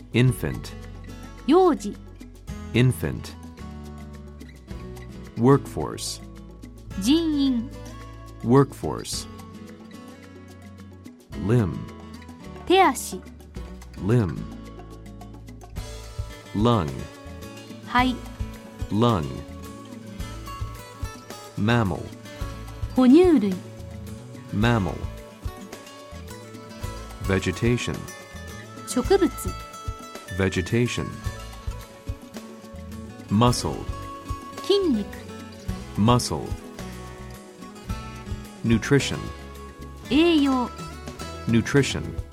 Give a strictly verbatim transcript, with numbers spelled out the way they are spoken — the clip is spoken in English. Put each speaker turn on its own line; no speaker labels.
infant,
幼児
infant. Workforce,
人員
workforce. Limb,
手足
limb. Lung,
肺
lung. Mammal,
哺乳類
mammal. Vegetation,
植物
vegetation. Muscle,
筋肉
muscle. Nutrition,
栄養
nutrition.